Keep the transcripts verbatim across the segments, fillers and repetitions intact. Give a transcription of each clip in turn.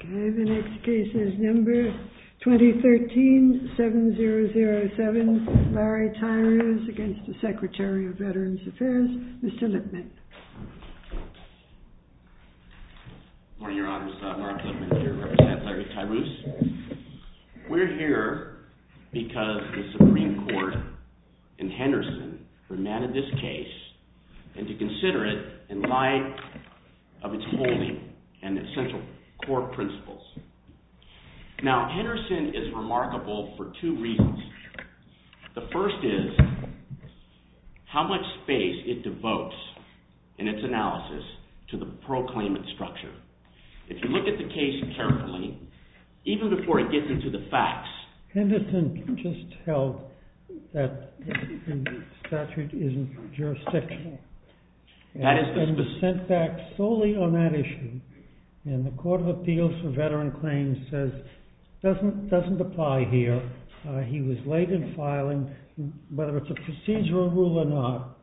Okay, the next case is number twenty thirteen seven zero zero seven, Larry Tyrus against the Secretary of Veterans Affairs, Mister Lipman. Good morning, Your Honors. Uh, Mark Lipman here to represent Larry Tyrus. We're here because the Supreme Court in Henderson remanded this case and to consider it in light of its holding and essential core principles. Now, Henderson is remarkable for two reasons. The first is how much space it devotes in its analysis to the proclaimant structure. If you look at the case carefully, even before it gets into the facts, Henderson just held that the statute isn't jurisdictional. And, that is the and was sent back solely on that issue. And the Court of Appeals for Veteran Claims says doesn't doesn't apply here. Uh, he was late in filing, whether it's a procedural rule or not.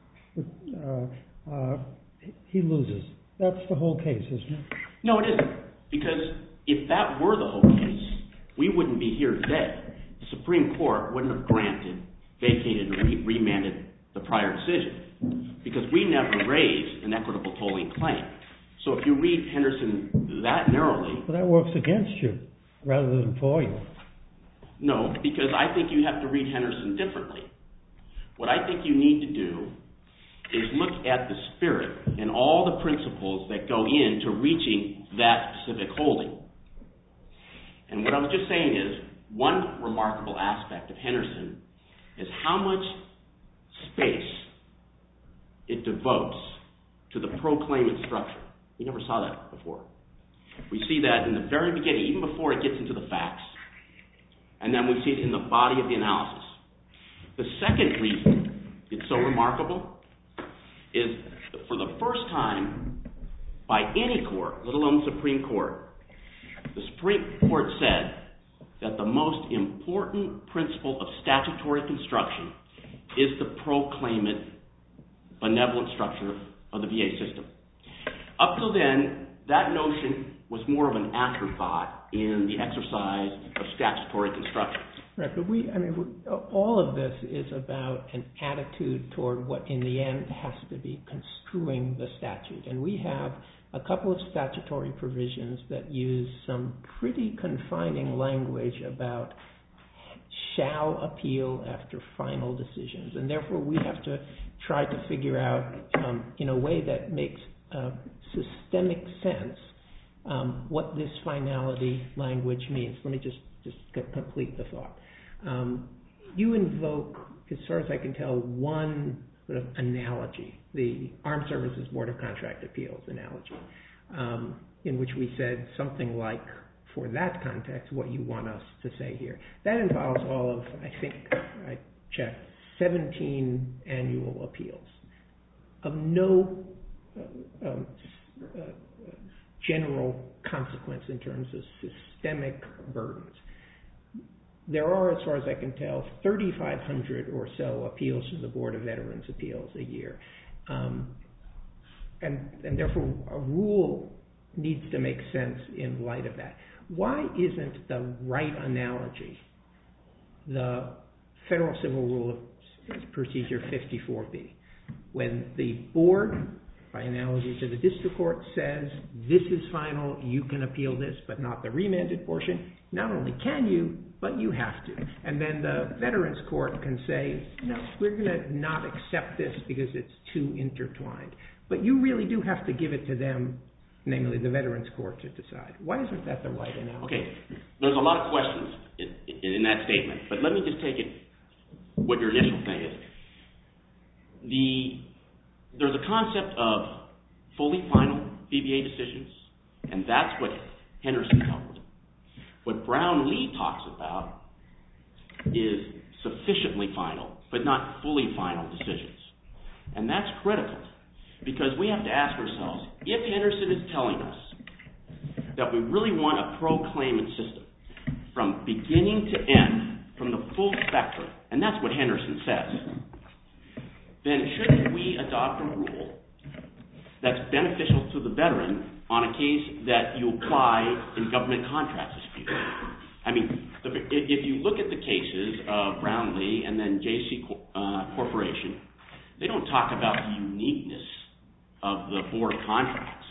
Uh, uh, he loses. That's the whole case, isn't it? No, it isn't. Because if that were the whole case, we wouldn't be here today. The Supreme Court wouldn't have granted, vacated, or re- remanded the prior decision because we never raised an equitable tolling claim. So if you read Henderson that narrowly... Well, that works against you rather than for you. No, because I think you have to read Henderson differently. What I think you need to do is look at the spirit and all the principles that go into reaching that specific holding. And what I was just saying is, one remarkable aspect of Henderson is how much space it devotes to the proclaimant structure. We never saw that before. We see that in the very beginning, even before it gets into the facts. And then we see it in the body of the analysis. The second reason it's so remarkable is that for the first time by any court, let alone the Supreme Court, the Supreme Court said that the most important principle of statutory construction is the proclaimant benevolent structure of the V A system. Up till then, that notion was more of an afterthought in the exercise of statutory construction. Right, but we, I mean, all of this is about an attitude toward what in the end has to be construing the statute. And we have a couple of statutory provisions that use some pretty confining language about shall appeal after final decisions. And therefore we have to try to figure out um, in a way that makes uh, systemic sense um, what this finality language means. Let me just, just complete the thought. Um, you invoke, as far as I can tell, one sort of analogy, the Armed Services Board of Contract Appeals analogy, um, in which we said something like, for that context, what you want us to say here. That involves all of, I think, I checked, seventeen annual appeals of no uh, um, uh, general consequence in terms of systemic burdens. There are, as far as I can tell, thirty-five hundred or so appeals to the Board of Veterans Appeals a year. Um, and, and therefore, a rule needs to make sense in light of that. Why isn't the right analogy the Federal Civil Rule of Procedure fifty-four B? When the board, by analogy to the district court, says, this is final, you can appeal this, but not the remanded portion, not only can you, but you have to. And then the Veterans Court can say, no, we're going to not accept this because it's too intertwined. But you really do have to give it to them, namely the Veterans Court, to decide. Why isn't that the right analogy? Okay, there's a lot of questions in, in that statement, but let me just take it, what your initial thing is. The, there's a concept of fully final V B A decisions, and that's what Henderson covered. What Brown-Lee talks about is sufficiently final, but not fully final decisions. And that's critical, because we have to ask ourselves, if Henderson is telling us that we really want a proclaimant system from beginning to end, from the full spectrum, and that's what Henderson says, then shouldn't we adopt a rule that's beneficial to the veteran on a case that you apply in government contract disputes. I mean, if you look at the cases of Brownlee and then J C uh, Corporation, they don't talk about the uniqueness of the board of contracts.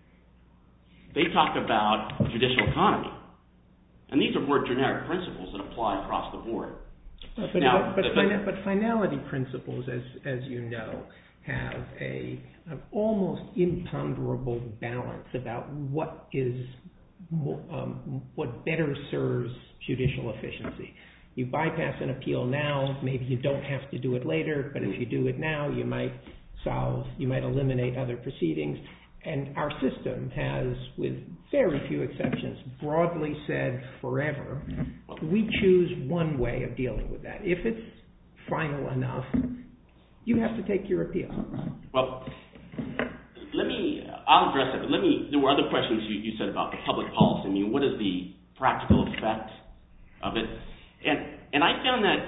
They talk about judicial economy. And these are more generic principles that apply across the board. But, now, but, but, the, fina- but finality principles, as, as you know, have a, an almost imponderable balance about what is um, what better serves judicial efficiency. You bypass an appeal now, maybe you don't have to do it later, but if you do it now, you might solve, you might eliminate other proceedings. And our system has, with very few exceptions, broadly said forever, we choose one way of dealing with that. If it's final enough, you have to take your appeal. Well, let me, I'll address that, but let me, there were other questions you, you said about the public policy. I mean, what is the practical effect of it? And and I found that,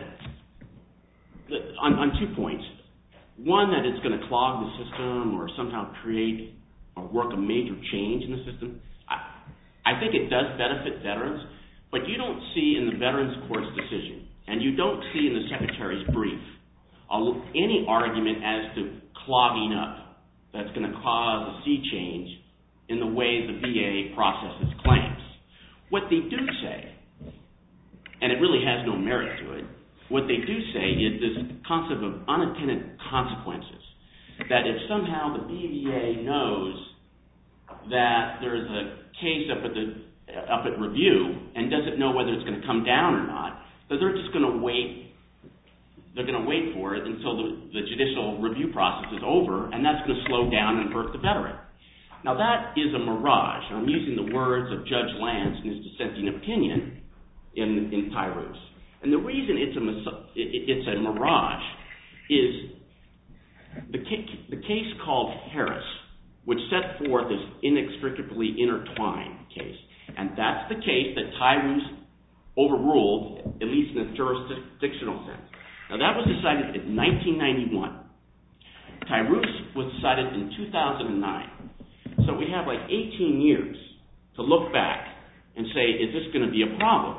that on, on two points. One, that it's going to clog the system or somehow create or work a major change in the system. I, I think it does benefit veterans, but you don't see in the Veterans Court's decision, and you don't see in the Secretary's brief, any argument as to clogging up that's going to cause a sea change in the way the V A processes claims. What they do say, and it really has no merit to it, what they do say is this concept of unintended consequences. That if somehow the B V A knows that there's a case up at the up at review and doesn't know whether it's going to come down or not, that they're just going to wait. They're going to wait for it until the, the judicial review process is over, and that's going to slow down and hurt the veteran. Now that is a mirage. I'm using the words of Judge Lance in his dissenting opinion in in Tyrus. And the reason it's a it's a mirage is the case, the case called Harris, which set forth this inextricably intertwined case. And that's the case that Tyrus overruled, at least in a jurisdictional sense. Now that was decided in nineteen ninety-one. Tyrus was decided in two thousand nine. So we have like eighteen years to look back and say, is this going to be a problem?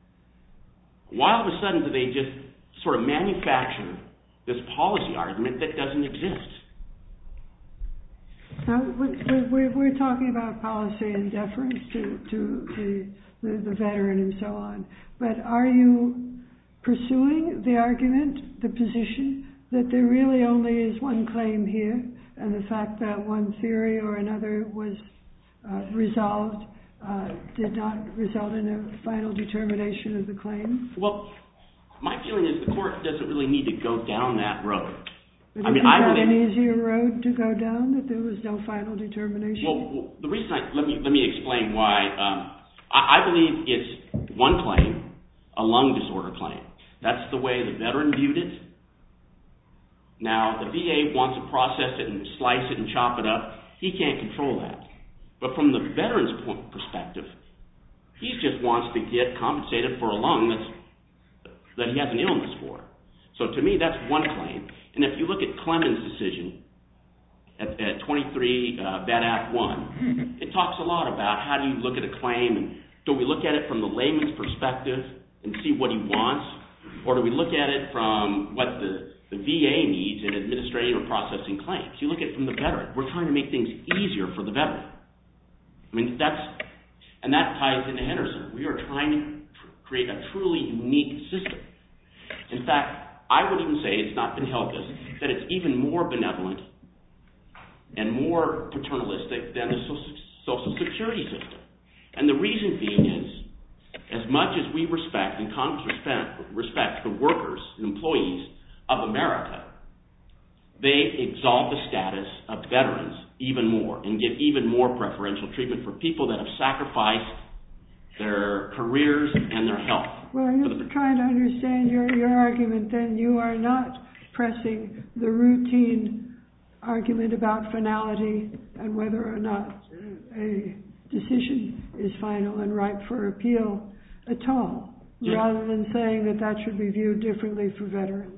Why all of a sudden do they just sort of manufacture this policy argument that doesn't exist? Now, we're, we're talking about policy and deference to, to the, the, the veteran and so on. But are you pursuing the argument, the position, that there really only is one claim here, and the fact that one theory or another was uh, resolved uh, did not result in a final determination of the claim? Well, my feeling is the court doesn't really need to go down that road. But I mean, isn't I that believe, an easier road to go down, that there was no final determination? Well, well the reason I, let me let me explain why. Um, I, I believe it's one claim, a lung disorder claim. That's the way the veteran viewed it. Now, the V A wants to process it and slice it and chop it up. He can't control that. But from the veteran's point perspective, he just wants to get compensated for a lung that's, that he has an illness for. So to me, that's one claim. And if you look at Clemens' decision at, at twenty-three uh, Vet Act one, it talks a lot about how do you look at a claim, and do we look at it from the layman's perspective and see what he wants, or do we look at it from what the, the V A needs in administrating or processing claims? You look at it from the veteran. We're trying to make things easier for the veteran. I mean, that's, and that ties into Henderson. We are trying to tr- create a truly unique system. In fact, I would even say, it's not been held this, that it's even more benevolent and more paternalistic than the Social Security system. And the reason being is, as much as we respect, and Congress respect, respect the workers and employees of America, they exalt the status of veterans even more and give even more preferential treatment for people that have sacrificed their careers and their health. Well, I'm just trying to understand your, your argument then. You are not pressing the routine argument about finality and whether or not a decision is final and ripe for appeal at all, yeah. Rather than saying that that should be viewed differently for veterans.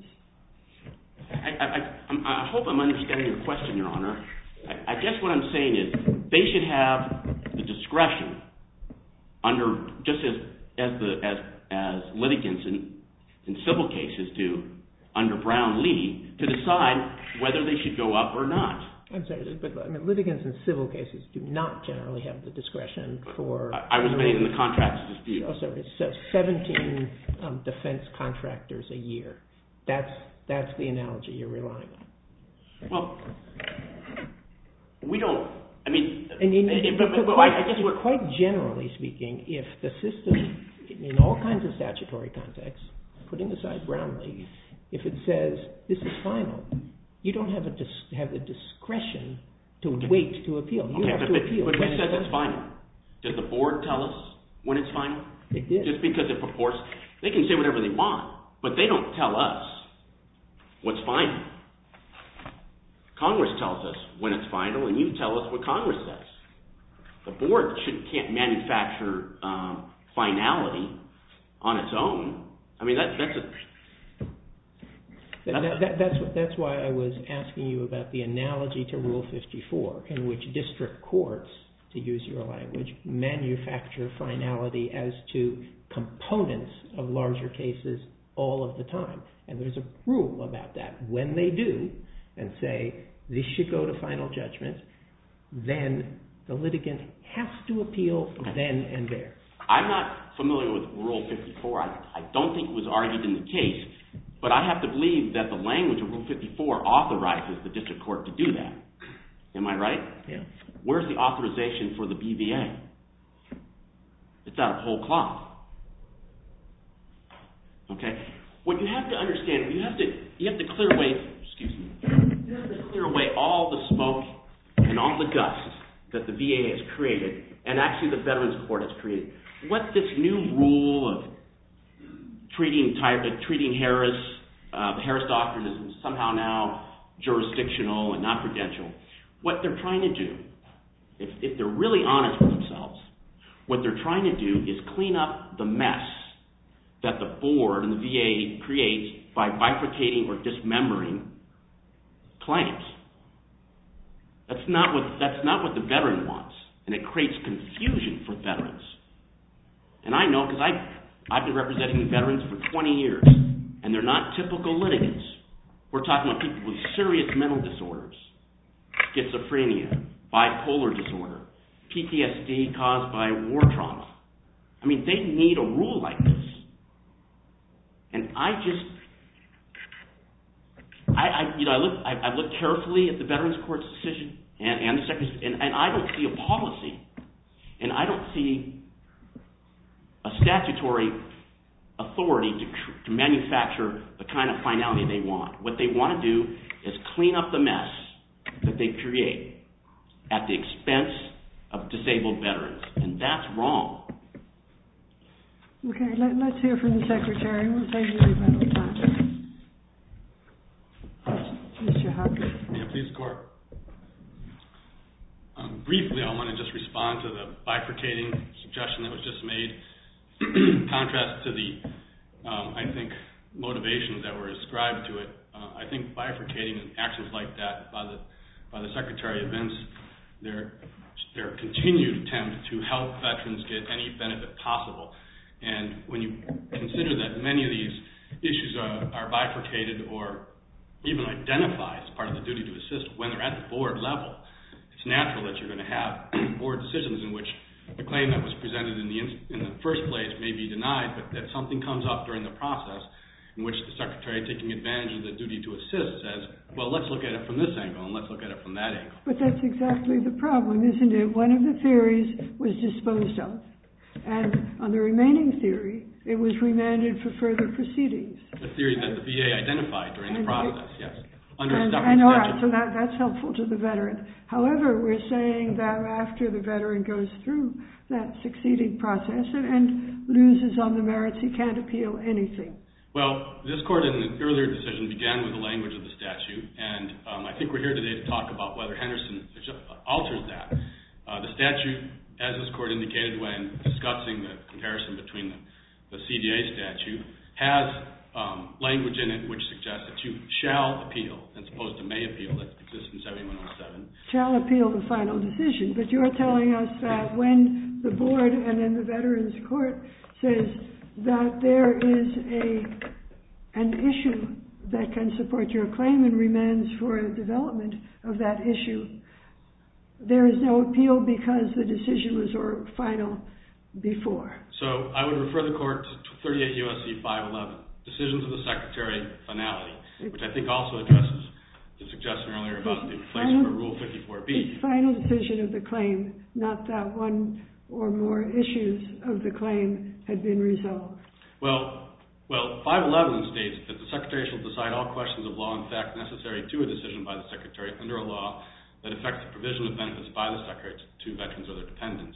I, I, I, I hope I'm understanding your question, Your Honor. I, I guess what I'm saying is they should have the discretion under, just as as the as as litigants in, in civil cases do under Brown-Lee, to decide whether they should go up or not. I'm sorry, but I mean, litigants in civil cases do not generally have the discretion for... I, I was made in the contracts dispute. Oh, sorry, so seventeen um, defense contractors a year. That's that's the analogy you're relying on. Well, we don't... I mean, and in, it, but, but, but, but quite, I guess we're quite generally speaking, if the system, in all kinds of statutory contexts, putting aside Brown-Lee, if it says this is final, you don't have a dis- have the discretion to okay. wait to appeal. You okay, have but, to appeal. But who says it's it's final? Does the board tell us when it's final? They did. Just because it purports, they can say whatever they want, but they don't tell us what's final. Congress tells us when it's final, and you tell us what Congress says. The board should, can't manufacture um, finality on its own. I mean, that, that's a... That, that, that, that's, what, that's why I was asking you about the analogy to Rule fifty-four, in which district courts, to use your language, manufacture finality as to components of larger cases all of the time. And there's a rule about that. When they do, and say, this should go to final judgment, then the litigant has to appeal okay. then and there. I'm not familiar with Rule fifty-four. I, I don't think it was argued in the case, but I have to believe that the language of Rule fifty-four authorizes the district court to do that. Am I right? Yeah. Where's the authorization for the B V A? It's out of whole cloth. Okay? What you have to understand, you have to you have to clear away, excuse me, you have to clear away all the smoke and all the dust that the V A has created, and actually the Veterans Court has created. What this new rule of treating type, uh, treating Harris, uh, the Harris Doctrine is somehow now jurisdictional and not prudential. What they're trying to do, if, if they're really honest with themselves, what they're trying to do is clean up the mess that the board and the V A creates by bifurcating or dismembering claims. That's not what that's not what the veteran wants, and it creates confusion for veterans. And I know because I I've been representing veterans for twenty years, and they're not typical litigants. We're talking about people with serious mental disorders, schizophrenia, bipolar disorder, P T S D caused by war trauma. I mean, they need a rule like this. And I just, I, I you know, I look, I, I looked carefully at the Veterans Court's decision and, and the Secretary, and, and I don't see a policy, and I don't see a statutory authority to, to manufacture the kind of finality they want. What they want to do is clean up the mess that they create at the expense of disabled veterans, and that's wrong. Okay, let, let's hear from the Secretary. We'll take your rebuttal time. Mister Hopkins. Yeah, please, Court. Um, briefly, I want to just respond to the bifurcating suggestion that was just made, in contrast to the, um, I think, motivations that were ascribed to it. Uh, I think bifurcating actions like that by the by the Secretary of Vince, their their continued attempt to help veterans get any benefit possible. And when you consider that many of these issues are, are bifurcated or even identified as part of the duty to assist when they're at the board level, it's natural that you're going to have board decisions in which the claim that was presented in the in the first place may be denied, but that something comes up during the process in which the Secretary, taking advantage of the duty to assist, says, well, let's look at it from this angle and let's look at it from that angle. But that's exactly the problem, isn't it? One of the theories was disposed of. And on the remaining theory, it was remanded for further proceedings. The theory that the V A identified during the process, yes. Under and, a and all right, so that, that's helpful to the veteran. However, we're saying that after the veteran goes through that succeeding process and, and loses on the merits, he can't appeal anything. Well, this court in the earlier decision began with the language of the statute, and um, I think we're here today to talk about whether Henderson alters that. Uh, the statute, as this court indicated when discussing the comparison between the, the C D A statute, has um, language in it which suggests that you shall appeal as opposed to may appeal that exists in seventy-one oh seven. Shall appeal the final decision, but you're telling us that when the board and then the Veterans Court says that there is a an issue that can support your claim and remands for a development of that issue, there is no appeal because the decision was or final before. So I would refer the court to thirty-eight U S C five eleven, decisions of the Secretary finality, which I think also addresses the suggestion earlier about the place final, for Rule fifty-four B. It's final decision of the claim, not that one or more issues of the claim had been resolved. Well, well, five eleven states that the Secretary shall decide all questions of law and fact necessary to a decision by the Secretary under a law that affects the provision of benefits by the Secretary to veterans or their dependents.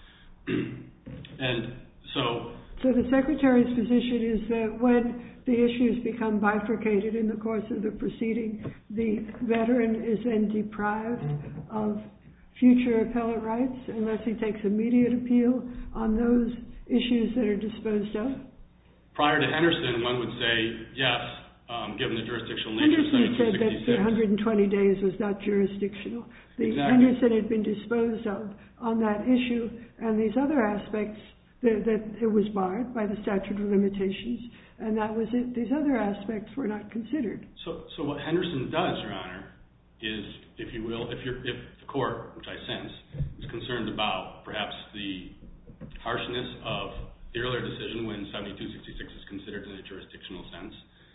And so... So the Secretary's position is that when the issues become bifurcated in the course of the proceeding, the veteran is then deprived of future appellate rights unless he takes immediate appeal on those issues that are disposed of? Prior to Henderson, one would say yes, um, given the jurisdictional nature of Henderson said that the one hundred twenty days was not jurisdictional. The exactly. Henderson had been disposed of on that issue, and these other aspects, that, that it was barred by the statute of limitations, and that was it. These other aspects were not considered. So, so what Henderson does, Your Honor, is, if you will, if, you're, if the court, which I sense, is concerned about perhaps the harshness of the earlier decision when seventy-two sixty-six is considered in a jurisdictional sense,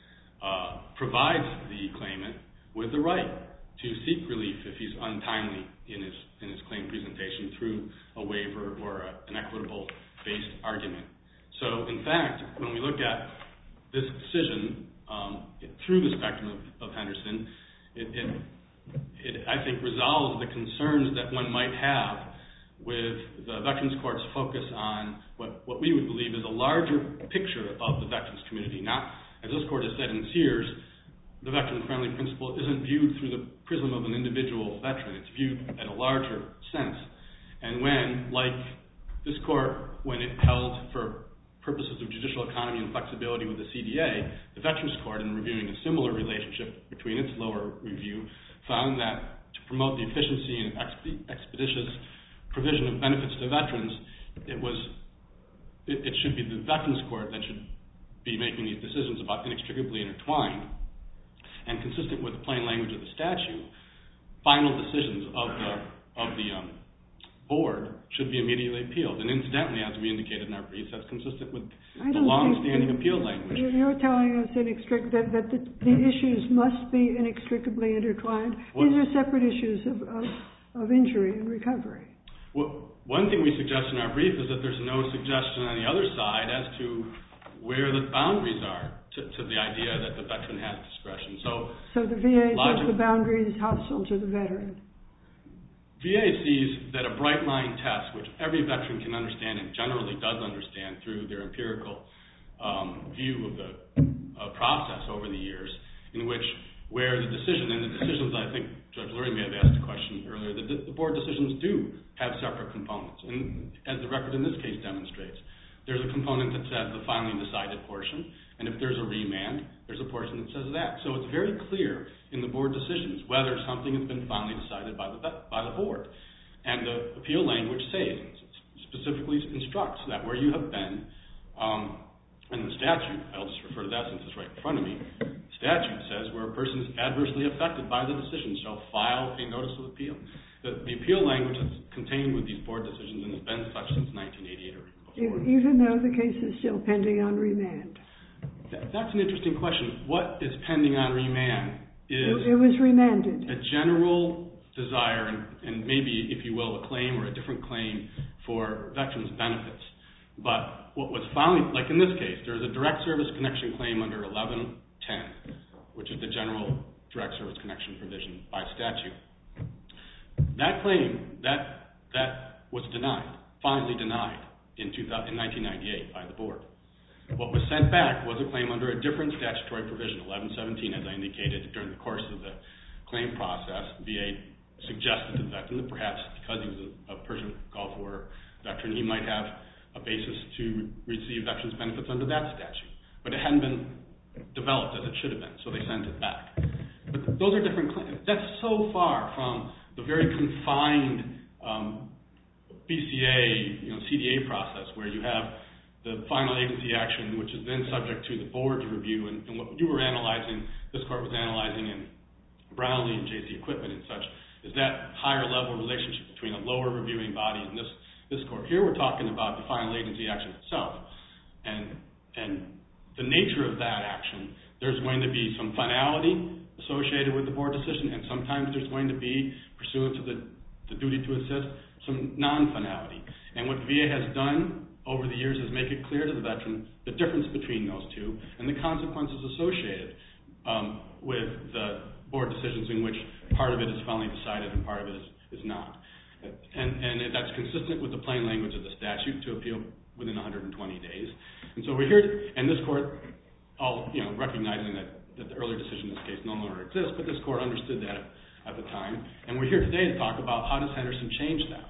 uh, provides the claimant with the right to seek relief if he's untimely in his in his claim presentation through a waiver or a, an equitable-based argument. So, in fact, when we look at this decision um, through the spectrum of, of Henderson, it, it, it, I think, resolves the concerns that one might have with the Veterans Court's focus on what, what we would believe is a larger picture of the veterans community. Not, as this court has said in Sears, the veteran-friendly principle isn't viewed through the prism of an individual veteran. It's viewed at a larger sense. And when, like this court, when it held for purposes of judicial economy and flexibility with the C D A, the Veterans Court, in reviewing a similar relationship between its lower review, found that to promote the efficiency and expeditious provision of benefits to veterans, it was it, it should be the Veterans Court that should be making these decisions about inextricably intertwined and consistent with the plain language of the statute. Final decisions of the of the um, board should be immediately appealed. And incidentally, as we indicated in our briefs, that's consistent with the long-standing appeal language. You're telling us inextric- that, that the, the issues must be inextricably intertwined. What? These are separate issues of, of, of injury and recovery. Well, one thing we suggest in our brief is that there's no suggestion on the other side as to where the boundaries are to, to the idea that the veteran has discretion. So, so the V A logic, says the boundary is hostile to the veteran. V A sees that a bright line test, which every veteran can understand and generally does understand through their empirical um, view of the uh, process over the years, in which where the decision, and the decisions, I think Judge Lurie may have asked a question earlier, the, the board decisions do have separate components. And as the record in this case demonstrates, there's a component that says the finally decided portion, and if there's a remand, there's a portion that says that. So it's very clear in the board decisions whether something has been finally decided by the by the board. And the appeal language says, specifically instructs that where you have been, um, and the statute, I'll just refer to that since it's right in front of me, the statute says where a person is adversely affected by the decision shall file a notice of appeal. The, the appeal language is contained with these board decisions and has been such since nineteen eighty-eight or even before. Even though the case is still pending on remand? That, that's an interesting question. What is pending on remand is... It, it was remanded. A general desire, and, and maybe, if you will, a claim or a different claim for veterans' benefits. But what was finally, like in this case, there's a direct service connection claim under eleven ten, which is the general direct service connection provision by statute. That claim, that that was denied, finally denied in, two thousand, in nineteen ninety-eight by the board. What was sent back was a claim under a different statutory provision, eleven seventeen, as I indicated during the course of the claim process. V A suggested to the veteran that perhaps because he was a, a Persian Gulf War veteran, he might have a basis to receive veterans' benefits under that statute. But it hadn't been developed as it should have been, so they sent it back. But those are different claims. That's so far from the very confined um, B C A, you know, C D A process where you have the final agency action, which is then subject to the board's review, and, and what you were analyzing, this court was analyzing in Brownlee and J C Equipment and such, is that higher level relationship between a lower reviewing body and this, this court. Here we're talking about the final agency action itself. And, and the nature of that action, there's going to be some finality associated with the board decision, and sometimes there's going to be, pursuant to the, the duty to assist, some non-finality. And what the V A has done over the years is make it clear to the veteran the difference between those two and the consequences associated um, with the board decisions in which part of it is finally decided and part of it is, is not. And, and that's consistent with the plain language of the statute to appeal within one hundred twenty days. And so we're here, to, and this court, all you know, recognizing that, that the earlier decision in this case no longer exists, but this court understood that at the time. And we're here today to talk about how does Henderson change that.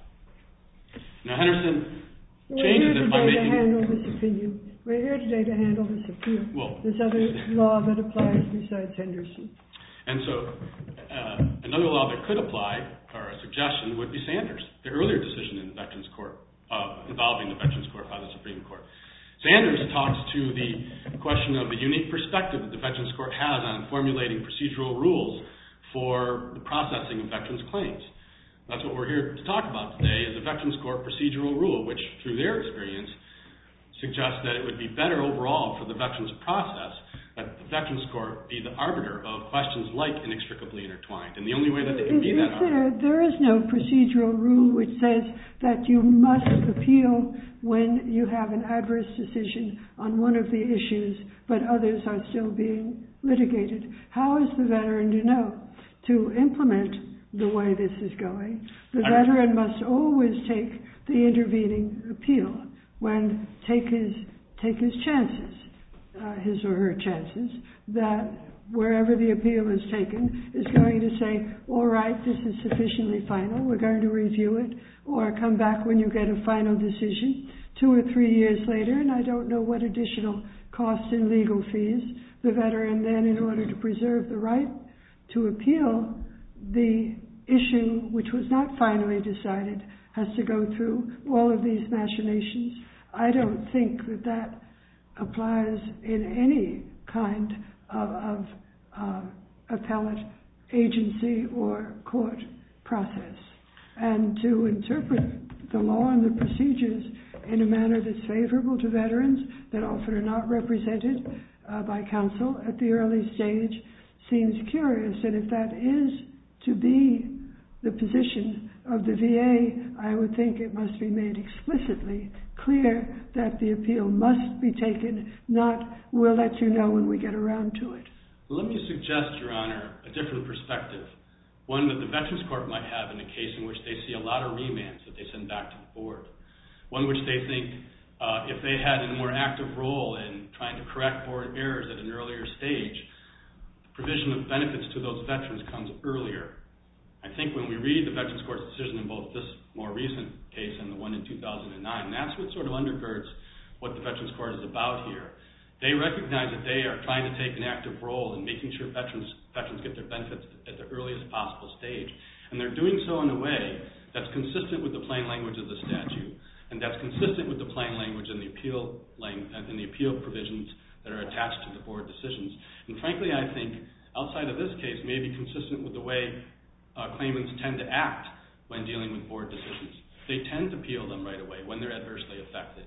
Now Henderson changes it by making... We're here today to handle this opinion. We're here today to handle this appeal. Well, There's other law that applies besides Henderson. And so uh, another law that could apply, or a suggestion, would be Sanders, the earlier decision in the Veterans Court, uh, involving the Veterans Court by the Supreme Court. Sanders talks to the question of the unique perspective that the Veterans Court has on formulating procedural rules for the processing of veterans' claims. That's what we're here to talk about today, is a Veterans Court procedural rule, which, through their experience, suggests that it would be better overall for the veterans process that the Veterans Court be the arbiter of questions like inextricably intertwined. And the only way that they can be that arbiter... There is no procedural rule which says that you must appeal when you have an adverse decision on one of the issues, but others are still being litigated. How is the veteran to know to implement the way this is going? The I veteran must always take the intervening appeal when take his take his chances, uh, his or her chances, that wherever the appeal is taken is going to say, all right, this is sufficiently final, we're going to review it, or come back when you get a final decision two or three years later, and I don't know what additional costs in legal fees. The veteran then, in order to preserve the right to appeal the issue which was not finally decided, has to go through all of these machinations. I don't think that that applies in any kind of, of uh, appellate agency or court process. And to interpret the law and the procedures in a manner that's favorable to veterans that often are not represented uh, by counsel at the early stage seems curious. And if that is to be the position of the V A, I would think it must be made explicitly clear that the appeal must be taken, not we'll let you know when we get around to it. Let me suggest, Your Honor, a different perspective, one that the Veterans Court might have in a case in which they see a lot of remands that they send back to the board, one which they think uh, if they had a more active role in trying to correct board errors at an earlier stage, the provision of benefits to those veterans comes earlier. I think when we read the Veterans Court's decision in both this more recent case and the one in two thousand nine, that's what sort of undergirds what the Veterans Court is about here. They recognize that they are trying to take an active role in making sure veterans veterans get their benefits at the earliest possible stage. And they're doing so in a way that's consistent with the plain language of the statute, and that's consistent with the plain language and the appeal and the appeal provisions that are attached to the board decisions. And frankly, I think outside of this case may be consistent with the way uh, claimants tend to act when dealing with board decisions. They tend to appeal them right away when they're adversely affected.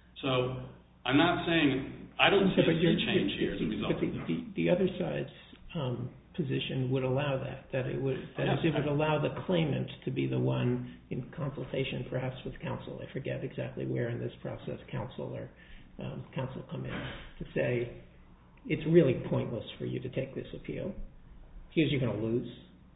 So I'm not saying, I don't see a sea change here as a result. But the, the, the other side's um, position would allow that, that it would that yes, it would allow the claimant to be the one in consultation perhaps with counsel. I forget exactly where in this process counsel or um, counsel come in to say, it's really pointless for you to take this appeal because you're going to lose.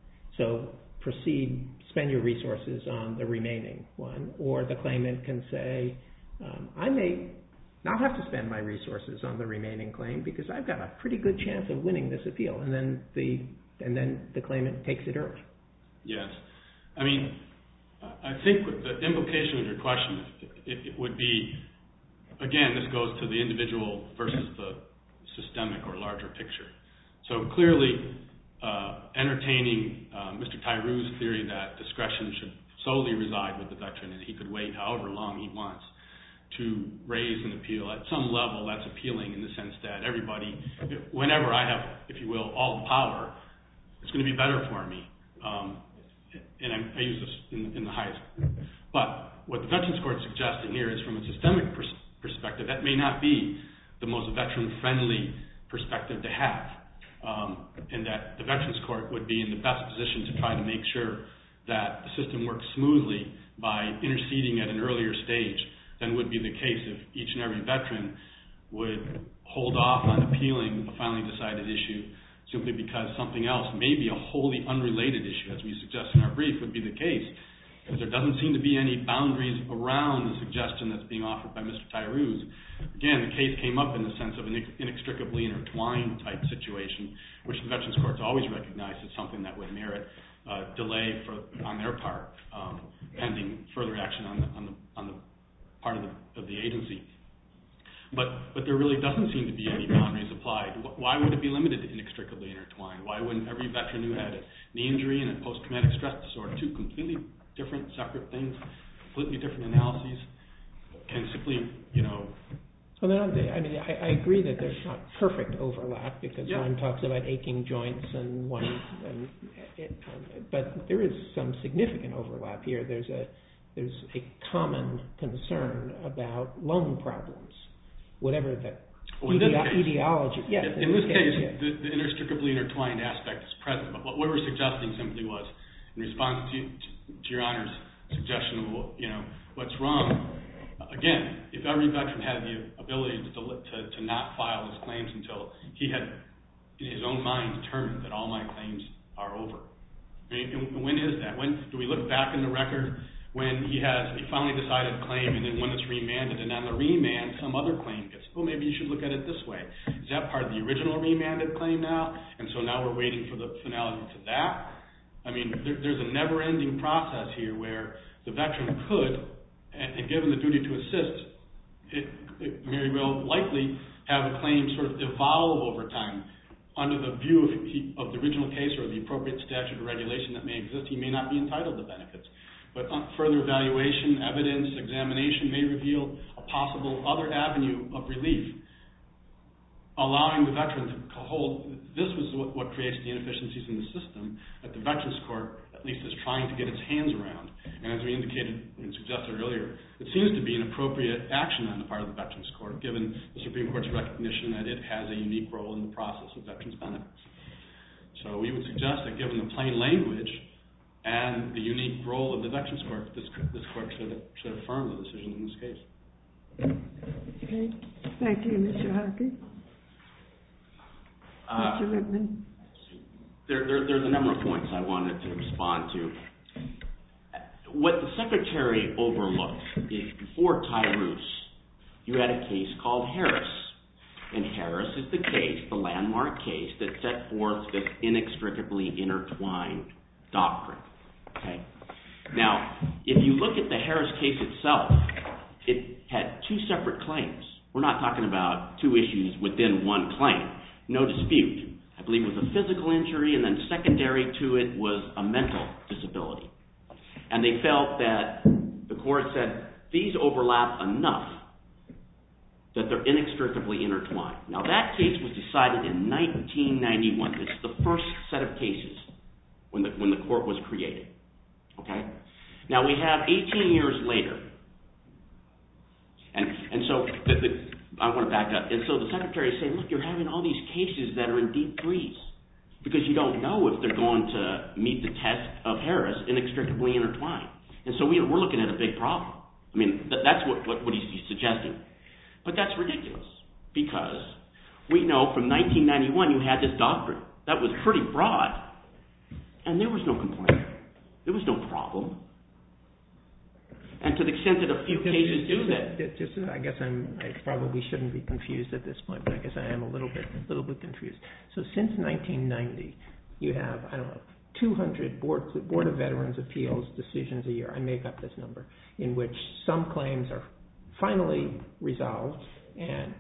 So proceed, spend your resources on the remaining one. Or the claimant can say, um, I may not have to spend my resources on the remaining claim because I've got a pretty good chance of winning this appeal. And then the and then the claimant takes it early. Yes. I mean, I think the implication of your question, it, it would be, again, this goes to the individual versus the systemic or larger picture. So clearly, uh, entertaining uh, Mister Tyrue's theory that discretion should solely reside with the veteran and he could wait however long he wants to raise an appeal, at some level that's appealing in the sense that everybody, whenever I have, if you will, all the power, it's going to be better for me. Um, and I, I use this in, in the highest. But what the Veterans Court is suggesting here is from a systemic pers- perspective, that may not be the most veteran-friendly perspective to have. Um, and that the Veterans Court would be in the best position to try to make sure that the system works smoothly by interceding at an earlier stage than would be the case if each and every veteran would hold off on appealing a finally decided issue simply because something else, maybe a wholly unrelated issue, as we suggest in our brief, would be the case. Because there doesn't seem to be any boundaries around the suggestion that's being offered by Mister Tyrue's. Again, the case came up in the sense of an inextricably intertwined type situation, which the Veterans Court's always recognized as something that would merit uh, delay for, on their part, um, pending further action on the, on the, on the part of the, of the agency. But but there really doesn't seem to be any boundaries applied. Why would it be limited to inextricably intertwined? Why wouldn't every veteran who had a knee injury and a post-traumatic stress disorder, two completely different, separate things, completely different analyses, can simply, you know... Well, no, I mean, I, I agree that there's not perfect overlap because yeah. one talks about aching joints and one... And it, um, but there is some significant overlap here. There's a There's a common concern about lung problems. Whatever the well, in ide- case, etiology. Yes, in, in this case, case yeah. the, the inextricably intertwined aspect is present. But what we were suggesting simply was, in response to, to, to Your Honor's suggestion of, you know, what's wrong, again, if every veteran had the ability to, to, to not file his claims until he had, in his own mind, determined that all my claims are over. I mean, when is that? When do we look back in the record when he has a finally decided claim and then when it's remanded, and on the remand some other claim gets, well, maybe you should look at it this way. Is that part of the original remanded claim now? And so now we're waiting for the finality to that? I mean, there, there's a never-ending process here where the veteran could, and, and given the duty to assist, it, it may well likely have a claim sort of evolve over time. Under the view of, he, of the original case or the appropriate statute or regulation that may exist, he may not be entitled to benefits. But further evaluation, evidence, examination may reveal a possible other avenue of relief, allowing the veteran to hold. This was what, what creates the inefficiencies in the system that the Veterans Court at least is trying to get its hands around. And as we indicated and suggested earlier, it seems to be an appropriate action on the part of the Veterans Court, given the Supreme Court's recognition that it has a unique role in the process of veterans' benefits. So we would suggest that given the plain language and the unique role of the Veterans Court, this, this court should, should affirm the decision in this case. Okay. Thank you, Mister Hockey. Uh, Mister Lippman. There, there, there's a number of points I wanted to respond to. What the Secretary overlooked is before Tyrue's, you had a case called Harris. And Harris is the case, the landmark case, that set forth this inextricably intertwined doctrine. Okay. Now, if you look at the Harris case itself, it had two separate claims. We're not talking about two issues within one claim. No dispute. I believe it was a physical injury, and then secondary to it was a mental disability. And they felt that the court said these overlap enough that they're inextricably intertwined. Now, that case was decided in nineteen ninety-one. It's the first set of cases when the when the court was created. Okay? Now, we have eighteen years later, and and so the, the, I want to back up. And so the Secretary is saying, look, you're having all these cases that are in deep freeze because you don't know if they're going to meet the test of Harris, inextricably intertwined. And so we, we're looking at a big problem. I mean, that, that's what, what, what he's, he's suggesting. But that's ridiculous because we know from nineteen ninety-one you had this doctrine that was pretty broad, and there was no complaint. There was no problem. And to the extent that a few just, cases just, do that, just, just, I guess I'm, I probably shouldn't be confused at this point, but I guess I am a little bit, a little bit confused. So since nineteen ninety, you have I don't know two hundred board board of Veterans Appeals decisions a year. I make up this number in which some claims are finally resolved and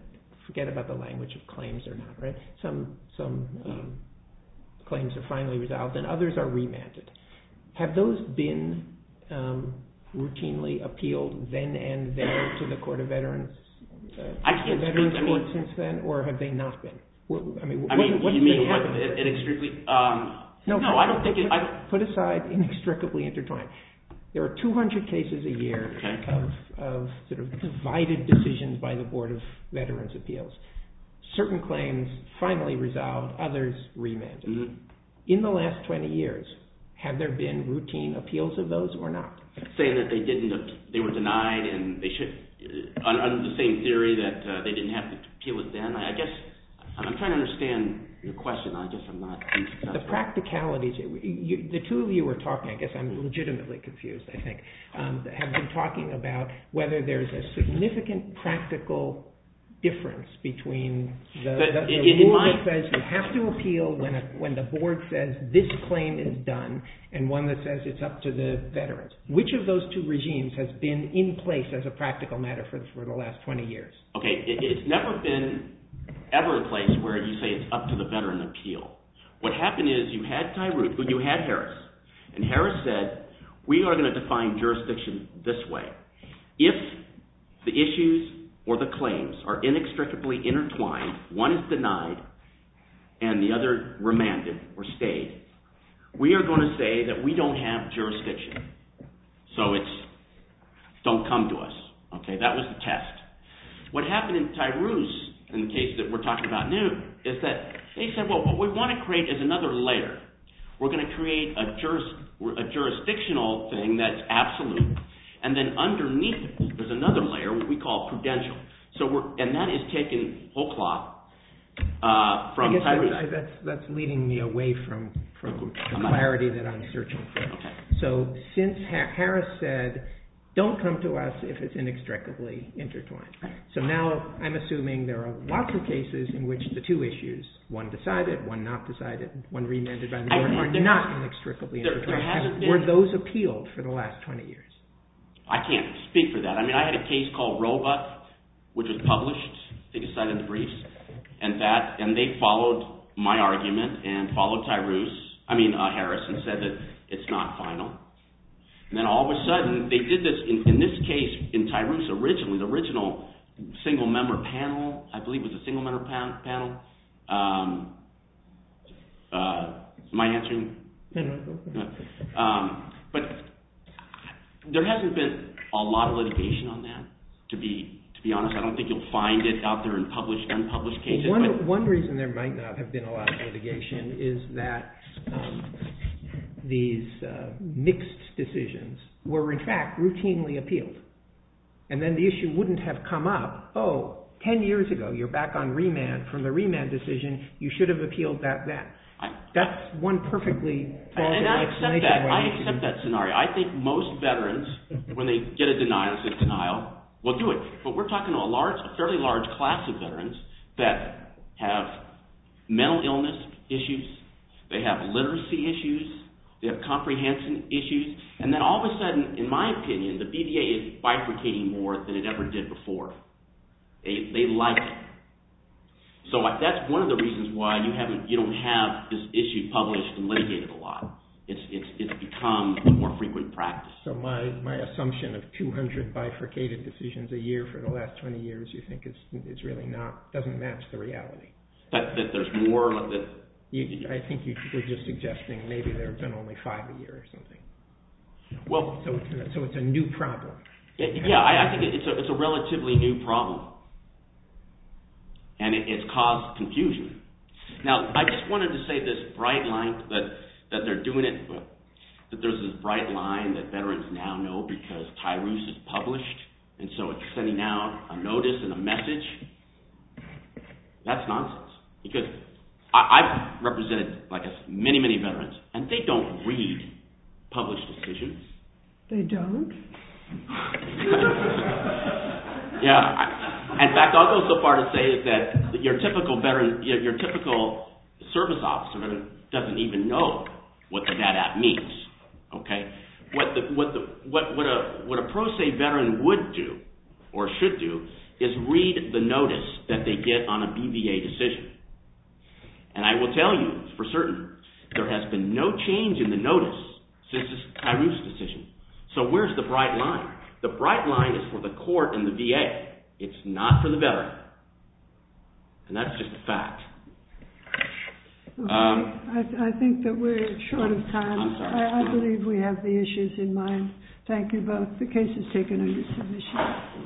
forget about the language of claims or not, right? Some, some um, claims are finally resolved and others are remanded. Have those been um, routinely appealed then and there to the Court of Veterans? Uh, I can't the Veterans speak, I Court mean, since then, or have they not been? What, I mean, what, I mean, what's you mean been what, happening? it, it strictly, um, no, no, I don't think it, I don't, put aside inextricably intertwined. There are two hundred cases a year okay. of, of sort of divided decisions by the Board of Veterans Appeals. Certain claims finally resolved, others remanded. Mm-hmm. In the last twenty years, have there been routine appeals of those or not? Saying that they didn't, they were denied and they should, uh, under the same theory that uh, they didn't have to appeal it then. I guess I'm trying to understand your question. I guess I'm not being successful. The practicalities, you, the two of you were talking, I guess I'm legitimately confused, I think, um, have been talking about whether there's a significant practical difference between the, the, the in, rule in my, that says you have to appeal when, a, when the board says this claim is done and one that says it's up to the veterans. Which of those two regimes has been in place as a practical matter for, for the last twenty years? Okay, it, it's never been ever a place where you say it's up to the veteran appeal. What happened is you had Tyrus, you had Harris, and Harris said, we are going to define jurisdiction this way. If the issues or the claims are inextricably intertwined, one is denied and the other remanded or stayed, we are going to say that we don't have jurisdiction. So it's, don't come to us. Okay, that was the test. What happened in Tyrus, in the case that we're talking about now, is that they said, well, what we want to create is another layer. We're going to create a, juris, a jurisdictional thing that's absolute, and then underneath it, there's another layer, what we call prudential. So we're, and that is taken whole cloth uh, from I guess Tyrus. That's, that's, that's leading me away from, from the clarity that I'm searching for. Okay. So since ha- Harris said, don't come to us if it's inextricably intertwined. So now I'm assuming there are lots of cases in which the two issues, one decided, one not decided, one remanded by the board, are not inextricably there, intertwined. there Were those appealed for the last twenty years? I can't speak for that. I mean, I had a case called Roebuck, which was published, I think it's cited in the briefs, and that, and they followed my argument and followed Tyrus, I mean uh, Harris, and said that it's not final. And then all of a sudden, they did this, in, in this case, in Tyrus originally, the original single-member panel, I believe it was a single-member pan, panel. Um, uh, am I answering? No. Um, but there hasn't been a lot of litigation on that, to be to be honest. I don't think you'll find it out there in published, unpublished cases. Well, one, but one reason there might not have been a lot of litigation is that um, these uh, mixed decisions were in fact routinely appealed. And then the issue wouldn't have come up, oh, ten years ago you're back on remand. From the remand decision, you should have appealed that then. I, That's one perfectly plausible and I accept explanation. that. Why I you should accept that scenario. I think most veterans, when they get a denial, it's a denial, will do it. But we're talking to a large, a fairly large class of veterans that have mental illness issues, they have literacy issues, they have comprehension issues, and then all of a sudden, in my opinion, the B V A is bifurcating more than it ever did before. They they like it. So that's one of the reasons why you haven't, you don't have this issue published and litigated a lot. It's it's it's become a more frequent practice. So my, my assumption of two hundred bifurcated decisions a year for the last twenty years, you think is is really not, doesn't match the reality. That that there's more that. You, I think you were just suggesting maybe there have been only five a year or something. Well, so it's a, so it's a new problem. Yeah, I, I think it's a it's a relatively new problem, and it, it's caused confusion. Now, I just wanted to say this bright line that that they're doing it, that there's this bright line that veterans now know because Tyrus is published, and so it's sending out a notice and a message. That's nonsense, because I, I've represented, like I said, many, many veterans, and they don't read published decisions. They don't? Yeah. I, in fact, I'll go so far to say is that your typical veteran, your, your typical service officer doesn't even know what the V A D A P means. Okay, what the what the what what a what a pro se veteran would do or should do is read the notice that they get on a B V A decision. And I will tell you for certain, there has been no change in the notice since this Tyroof's decision. So where's the bright line? The bright line is for the court and the V A. It's not for the veteran. And that's just a fact. Okay. Um, I, I think that we're short of time. I'm sorry. I, I believe we have the issues in mind. Thank you both. The case is taken under submission.